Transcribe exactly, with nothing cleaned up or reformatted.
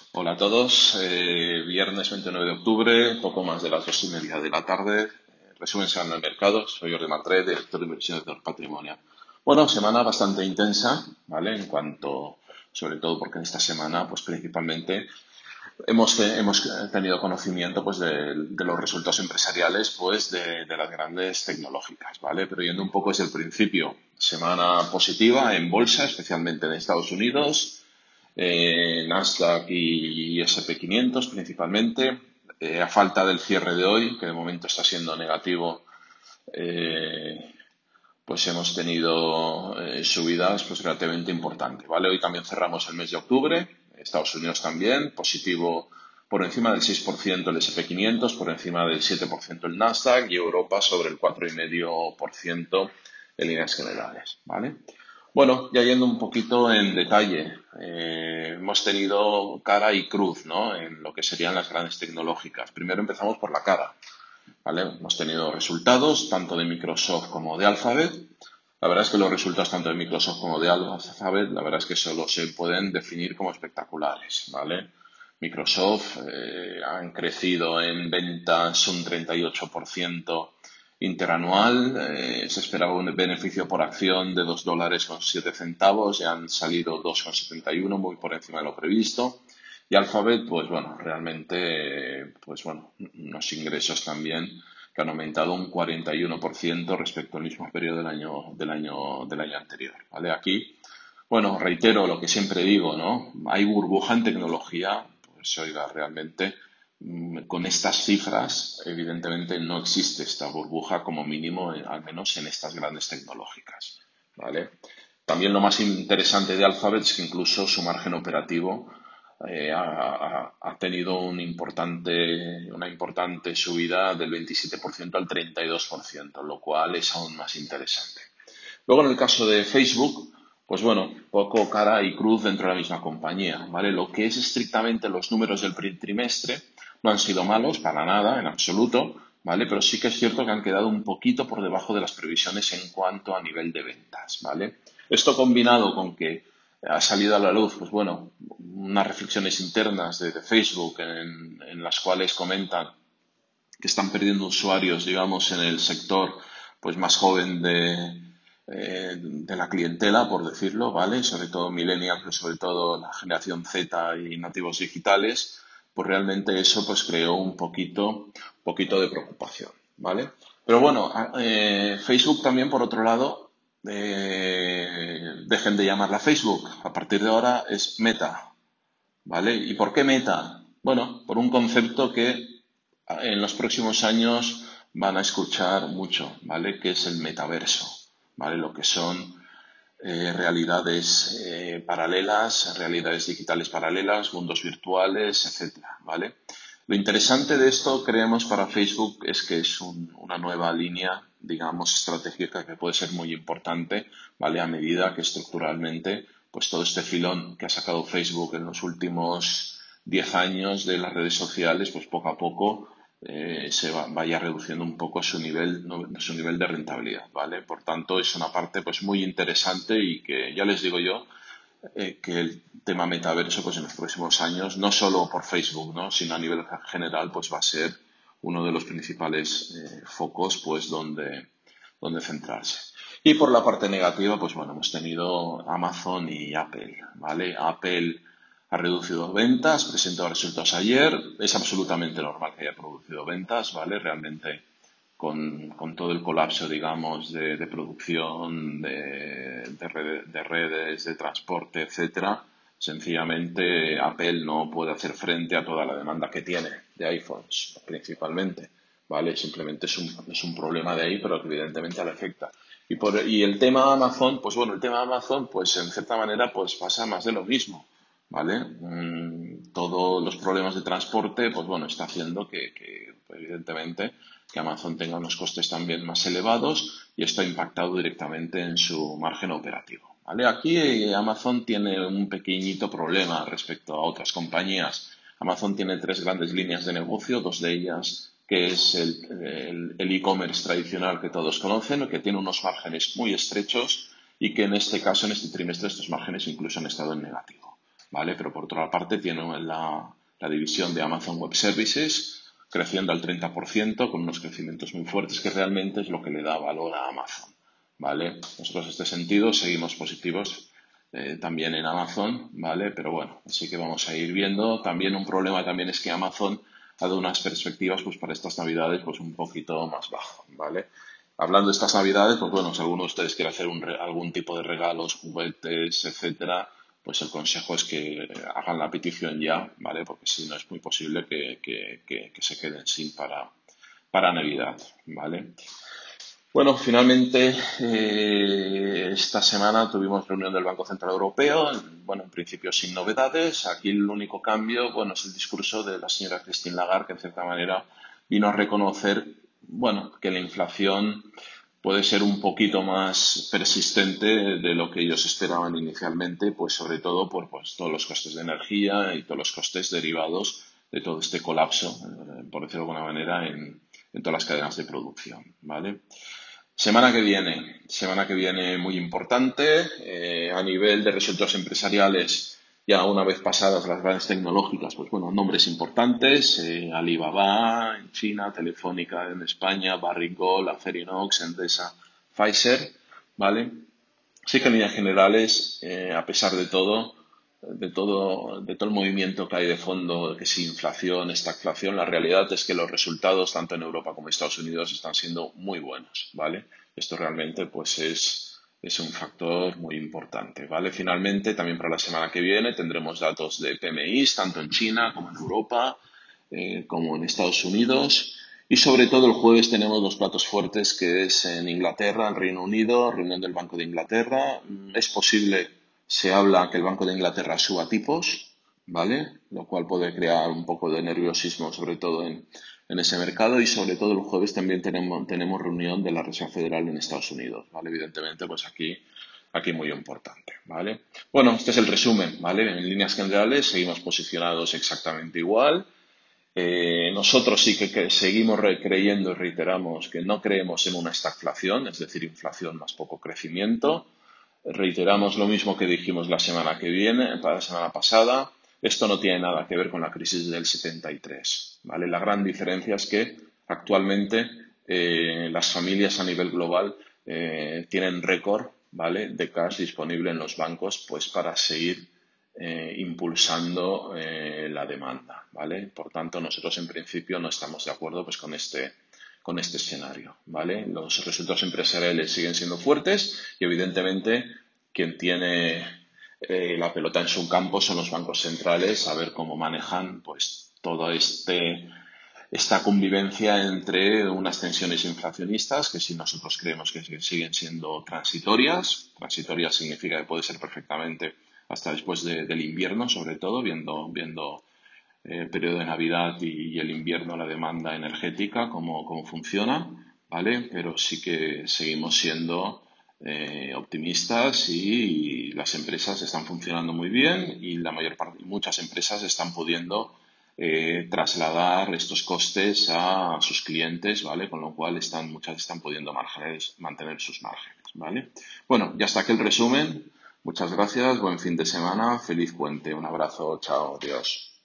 Hola a todos, eh, viernes veintinueve de octubre, poco más de las dos y media de la tarde. Eh, resumen semanal del mercado, soy Jordi Martret, director de inversiones de Patrimonio. Bueno, semana bastante intensa, ¿vale? En cuanto, sobre todo porque en esta semana, pues principalmente hemos, te- hemos tenido conocimiento pues de, de los resultados empresariales pues de, de las grandes tecnológicas, ¿vale? Pero yendo un poco desde el principio, semana positiva en bolsa, especialmente en Estados Unidos, eh, Nasdaq y S and P quinientos principalmente. Eh, a falta del cierre de hoy, que de momento está siendo negativo, eh, pues hemos tenido eh, subidas pues relativamente importantes, ¿vale? Hoy también cerramos el mes de octubre, Estados Unidos también, positivo por encima del seis por ciento el S and P quinientos, por encima del siete por ciento el Nasdaq y Europa sobre el cuatro coma cinco por ciento en líneas generales, ¿vale? Bueno, ya yendo un poquito en detalle, eh, hemos tenido cara y cruz, ¿no? En lo que serían las grandes tecnológicas. Primero empezamos por la cara, ¿vale? Hemos tenido resultados tanto de Microsoft como de Alphabet. La verdad es que los resultados tanto de Microsoft como de Alphabet, la verdad es que solo se pueden definir como espectaculares, ¿vale? Microsoft eh, han crecido en ventas un treinta y ocho por ciento interanual, eh, se esperaba un beneficio por acción de dos dólares con siete centavos y han salido dos con setenta y uno, muy por encima de lo previsto. Y Alphabet, pues bueno, realmente, pues bueno, unos ingresos también que han aumentado un cuarenta y uno por ciento respecto al mismo periodo del año, del año, del año anterior, ¿vale? Aquí, bueno, reitero lo que siempre digo, ¿no? Hay burbuja en tecnología, pues oiga, realmente mm, con estas cifras, evidentemente no existe esta burbuja como mínimo, eh, al menos en estas grandes tecnológicas, ¿vale? También lo más interesante de Alphabet es que incluso su margen operativo eh, ha, ha- ha tenido un importante, una importante subida del veintisiete por ciento al treinta y dos por ciento, lo cual es aún más interesante. Luego, en el caso de Facebook, pues bueno, poco cara y cruz dentro de la misma compañía, ¿vale? Lo que es estrictamente los números del pri- trimestre no han sido malos, para nada, en absoluto, ¿vale? Pero sí que es cierto que han quedado un poquito por debajo de las previsiones en cuanto a nivel de ventas, ¿vale? Esto combinado con que ha salido a la luz, pues bueno, unas reflexiones internas de, de Facebook en, en las cuales comentan que están perdiendo usuarios, digamos, en el sector pues más joven de, eh, de la clientela, por decirlo, ¿vale? Sobre todo millennials, pero sobre todo la generación Z y nativos digitales, pues realmente eso pues creó un poquito, poquito de preocupación, ¿vale? Pero bueno, eh, Facebook también, por otro lado, eh, dejen de llamarla Facebook. A partir de ahora es Meta, ¿vale? ¿Y por qué Meta? Bueno, por un concepto que en los próximos años van a escuchar mucho, ¿vale? Que es el metaverso, ¿vale? Lo que son eh, realidades eh, paralelas, realidades digitales paralelas, mundos virtuales, etcétera, ¿vale? Lo interesante de esto, creemos, para Facebook es que es un- una nueva línea, digamos, estratégica que puede ser muy importante, ¿vale? A medida que estructuralmente, pues todo este filón que ha sacado Facebook en los últimos diez años de las redes sociales, pues poco a poco eh, se va- vaya reduciendo un poco su nivel, no- su nivel de rentabilidad, ¿vale? Por tanto, es una parte pues muy interesante y que ya les digo yo eh, que el tema metaverso pues en los próximos años, no solo por Facebook, ¿no? Sino a nivel general, pues va a ser uno de los principales eh, focos pues donde, donde centrarse. Y por la parte negativa, pues bueno, hemos tenido Amazon y Apple, ¿vale? Apple ha reducido ventas, presentó resultados ayer, es absolutamente normal que haya producido ventas, ¿vale? Realmente con, con todo el colapso, digamos, de, de producción, de, de, red- de redes, de transporte, etcétera, sencillamente Apple no puede hacer frente a toda la demanda que tiene de iPhones, principalmente, ¿vale? Simplemente es un, es un problema de ahí, pero que evidentemente le afecta. Y, por, y el tema Amazon, pues bueno, el tema Amazon, pues en cierta manera, pues pasa más de lo mismo, ¿vale? Mm, todos los problemas de transporte, pues bueno, está haciendo que, que, evidentemente, que Amazon tenga unos costes también más elevados y esto ha impactado directamente en su margen operativo, ¿vale? Aquí eh, Amazon tiene un pequeñito problema respecto a otras compañías. Amazon tiene tres grandes líneas de negocio, dos de ellas que es el el- el e-commerce tradicional que todos conocen, que tiene unos márgenes muy estrechos y que en este caso, en este trimestre, estos márgenes incluso han estado en negativo. ¿vale? Pero por otra parte tiene la, la división de Amazon Web Services creciendo al treinta por ciento con unos crecimientos muy fuertes que realmente es lo que le da valor a Amazon, ¿vale? Nosotros en este sentido seguimos positivos eh, también en Amazon, ¿vale? Pero bueno, así que vamos a ir viendo. También un problema también es que Amazon ha dado unas perspectivas pues para estas navidades pues un poquito más bajo, ¿vale? Hablando de estas navidades, pues bueno, si alguno de ustedes quiere hacer un re- algún tipo de regalos, juguetes, etcétera, pues el consejo es que hagan la petición ya, ¿vale? Porque si no es muy posible que, que- que- que se queden sin para, para Navidad, ¿vale? Bueno, finalmente eh, esta semana tuvimos reunión del Banco Central Europeo, bueno, en principio sin novedades. Aquí el único cambio, bueno, es el discurso de la señora Christine Lagarde, que en cierta manera vino a reconocer, bueno, que la inflación puede ser un poquito más persistente de lo que ellos esperaban inicialmente, pues sobre todo por pues, todos los costes de energía y todos los costes derivados de todo este colapso, eh, por decirlo de alguna manera, en, en todas las cadenas de producción, ¿vale? Semana que viene, semana que viene muy importante. Eh, a nivel de resultados empresariales, ya una vez pasadas las grandes tecnológicas, pues bueno, nombres importantes, eh, Alibaba en China, Telefónica en España, Barrick Gold, Acerinox, Endesa, Pfizer, ¿vale? Sí que en líneas generales, eh, a pesar de todo, de todo, de todo el movimiento que hay de fondo, que si inflación, estagflación, la realidad es que los resultados tanto en Europa como en Estados Unidos están siendo muy buenos, ¿vale? Esto realmente pues es, es un factor muy importante, ¿vale? Finalmente, también para la semana que viene tendremos datos de P M Is, tanto en China como en Europa, eh, como en Estados Unidos. Y sobre todo el jueves tenemos dos platos fuertes que es en Inglaterra, en Reino Unido, reunión del Banco de Inglaterra. Mm, Es posible, se habla que el Banco de Inglaterra suba tipos, ¿vale? Lo cual puede crear un poco de nerviosismo, sobre todo en, en ese mercado. Y sobre todo el jueves también tenemos, tenemos reunión de la Reserva Federal en Estados Unidos, ¿vale? Evidentemente, pues aquí, aquí muy importante, ¿vale? Bueno, este es el resumen, ¿vale? En líneas generales seguimos posicionados exactamente igual. Eh, nosotros sí que, que seguimos re- creyendo y reiteramos que no creemos en una estagflación, es decir, inflación más poco crecimiento. Reiteramos lo mismo que dijimos la semana que viene, para la semana pasada. Esto no tiene nada que ver con la crisis del setenta y tres, ¿vale? La gran diferencia es que actualmente eh, las familias a nivel global eh, tienen récord, ¿vale?, de cash disponible en los bancos pues para seguir eh, impulsando eh, la demanda, ¿vale? Por tanto, nosotros en principio no estamos de acuerdo pues con este con este escenario, ¿vale? Los resultados empresariales siguen siendo fuertes y evidentemente quien tiene eh, la pelota en su campo son los bancos centrales, a ver cómo manejan pues todo este esta convivencia entre unas tensiones inflacionistas, que si nosotros creemos que siguen siendo transitorias, transitorias significa que puede ser perfectamente hasta después de- del invierno, sobre todo, viendo, viendo eh, el periodo de Navidad y, y el invierno, la demanda energética, cómo, cómo funciona, ¿vale? Pero sí que seguimos siendo eh, optimistas y, las empresas están funcionando muy bien y la mayor parte, muchas empresas están pudiendo eh, trasladar estos costes a sus clientes, ¿vale? Con lo cual están, muchas están pudiendo márgenes- mantener sus márgenes, ¿vale? Bueno, ya está aquí el resumen. Muchas gracias, buen fin de semana, feliz puente, un abrazo, chao, adiós.